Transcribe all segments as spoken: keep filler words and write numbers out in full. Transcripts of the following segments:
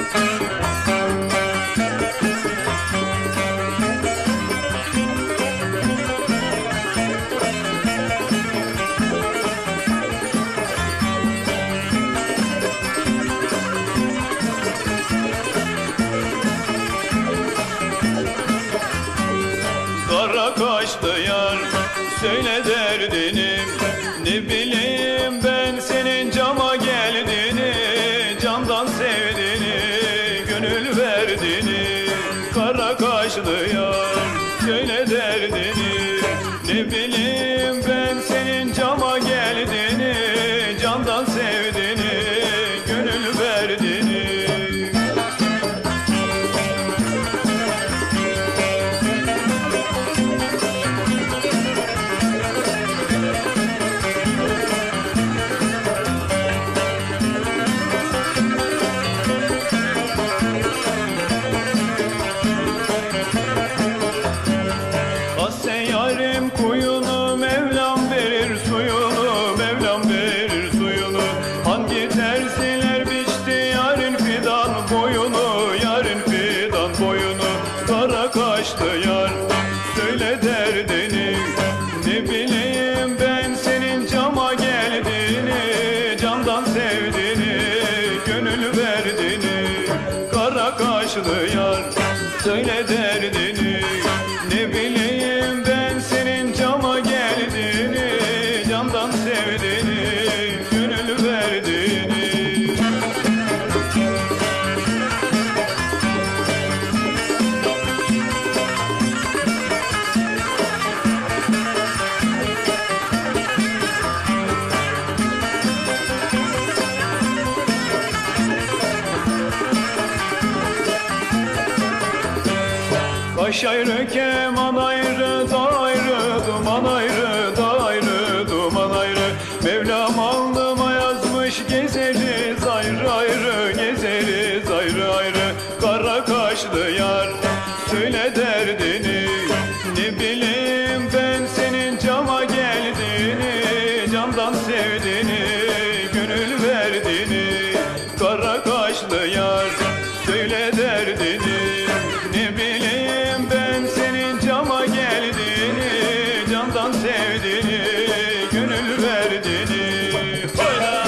Kara kaşlı yar, söyle derdini. Ne bileyim ben senin cama geldiğini, candan sevdiğini, gönül verdiğini. Kara kaşlı yar, söyle derdini. Ne bileyim ben senin cama geldiğini, candan sevdiğini, gönül verdiğini. Yarim kuyunu Mevlam verir suyunu, Mevlam verir suyunu. Hangi terziler biçti yarın fidan boyunu, yarın fidan boyunu. Kara kaşlı yar, söyle derdini. Ne bileyim ben senin cama geldiğini, candan sevdiğini, gönül verdiğini. Kara kaşlı yar, söyle derdini. Ne bileyim ben senin cama geldiğini, candan sevdiğini, gönül verdiğini. Kaş ayrı, keman ayrı, da ayrı, duman ayrı, da ayrı, duman ayrı. Mevlam alnıma yazmış gezeriz ayrı ayrı, gezeriz ayrı ayrı. Kara kaşlı yar, söyle derdini. Ne bileyim ben senin cama geldiğini, candan sevdiğini, gönül verdiğini. Kara kaşlı yar, söyle derdini. Ne bileyim ben senin cama geldiğini, candan sevdiğini, gönül verdiğini. Hoyla!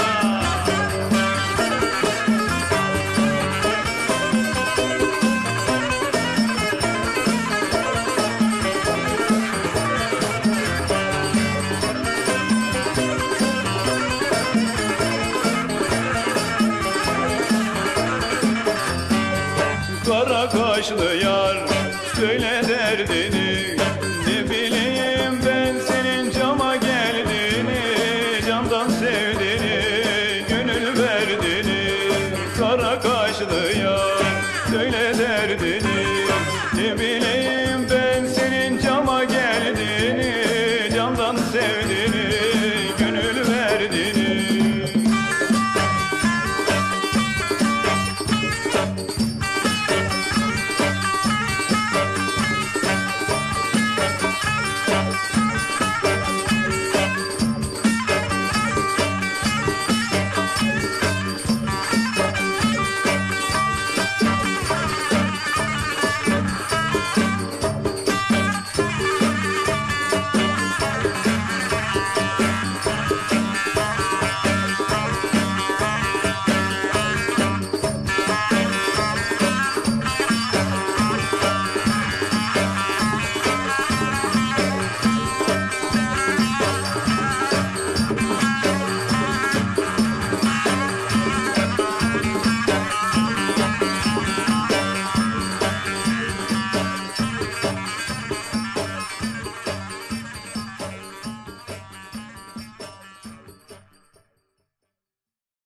Kara kaşlı yar, söyle derdini. Ne bileyim ben senin cama geldiğini, candan sevdiğini, gönül verdiğini. Kara kaşlı yar, söyle derdini. Ne bileyim